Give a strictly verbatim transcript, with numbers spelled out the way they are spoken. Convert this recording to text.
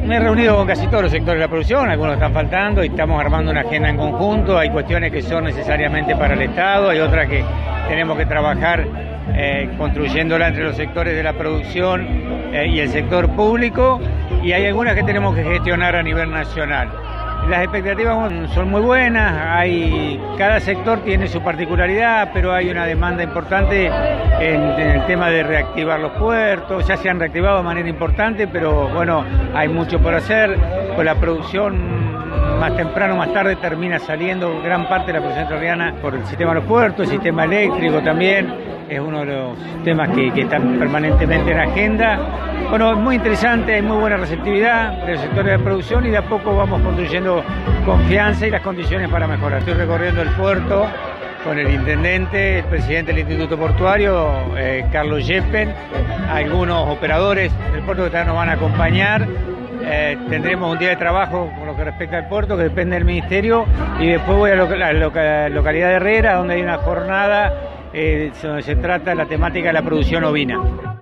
Me he reunido con casi todos los sectores de la producción, algunos están faltando y estamos armando una agenda en conjunto. Hay cuestiones que son necesariamente para el Estado, hay otras que tenemos que trabajar eh, construyéndola entre los sectores de la producción eh, y el sector público, y hay algunas que tenemos que gestionar a nivel nacional. Las expectativas son muy buenas, hay, cada sector tiene su particularidad, pero hay una demanda importante en, en el tema de reactivar los puertos. Ya se han reactivado de manera importante, pero bueno, hay mucho por hacer. Pues la producción más temprano o más tarde termina saliendo, gran parte de la producción entrerriana por el sistema de los puertos, el sistema eléctrico también. Es uno de los temas que, que están permanentemente en agenda. Bueno, es muy interesante, hay muy buena receptividad de los sectores de producción y de a poco vamos construyendo confianza y las condiciones para mejorar. Estoy recorriendo el puerto con el intendente, el presidente del Instituto Portuario, eh, Carlos Yeppen, algunos operadores del puerto que también nos van a acompañar. Eh, tendremos un día de trabajo con lo que respecta al puerto, que depende del ministerio, y después voy a la loca, localidad de Herrera, donde hay una jornada eh, donde se trata la temática de la producción ovina.